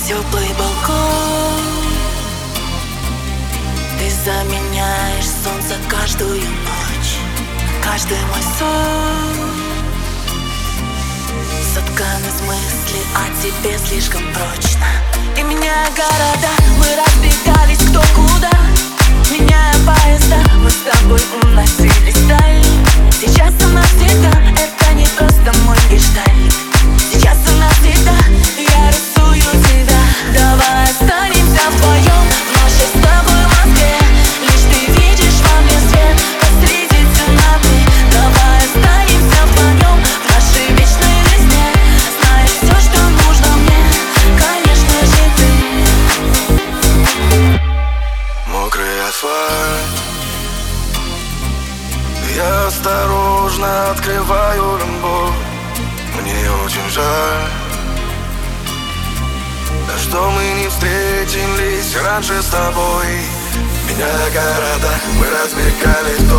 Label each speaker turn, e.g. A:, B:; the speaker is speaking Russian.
A: теплый балкон. Ты заменяешь солнце каждую ночь, каждый мой сон соткан из мыслей о тебе слишком прочно. И меняя города, мы разбегались кто куда. Меняя поезда, мы с тобой уносились вдаль. Сейчас и навсегда, это не просто мой гештальт. Сейчас и навсегда, я рисую тебя. Давай останемся вдвоем в нашей с тобой Москве. Лишь ты видишь во мне свет посреди темноты. Давай останемся вдвоем в нашей вечной весне. Знаешь все, что нужно мне, конечно же ты.
B: Мокрый асфальт, я осторожно открываю любовь. Мне очень жаль, да что мы не встретились раньше с тобой. Меняя города, мы разбегались